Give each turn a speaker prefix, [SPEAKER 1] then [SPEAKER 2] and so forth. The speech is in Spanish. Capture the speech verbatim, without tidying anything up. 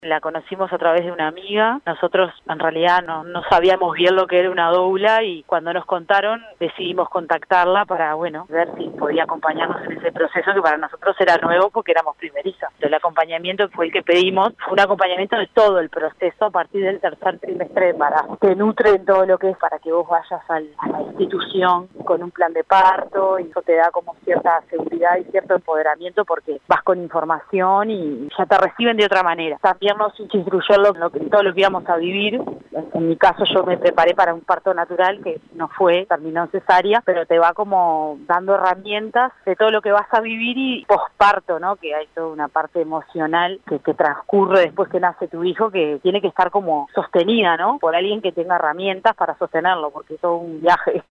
[SPEAKER 1] La conocimos a través de una amiga. Nosotros en realidad no, no sabíamos bien lo que era una doula y cuando nos contaron decidimos contactarla para, bueno, ver si podía acompañarnos en ese proceso que para nosotros era nuevo porque éramos primerizos. El acompañamiento fue el que pedimos, fue un acompañamiento de todo el proceso a partir del tercer trimestre de embarazo. Te nutre en todo lo que es para que vos vayas al, a la institución con un plan de parto y eso te da como cierta seguridad y cierto empoderamiento porque vas con información y ya te reciben de otra manera. También nos instruyó lo, lo, todo lo que íbamos a vivir. En, en mi caso yo me preparé para un parto natural que no fue, terminó en cesárea, pero te va como dando herramientas de todo lo que vas a vivir y posparto, ¿no? Que hay toda una parte emocional que, que transcurre después que nace tu hijo que tiene que estar como sostenida, ¿no? Por alguien que tenga herramientas para sostenerlo, porque es todo un viaje.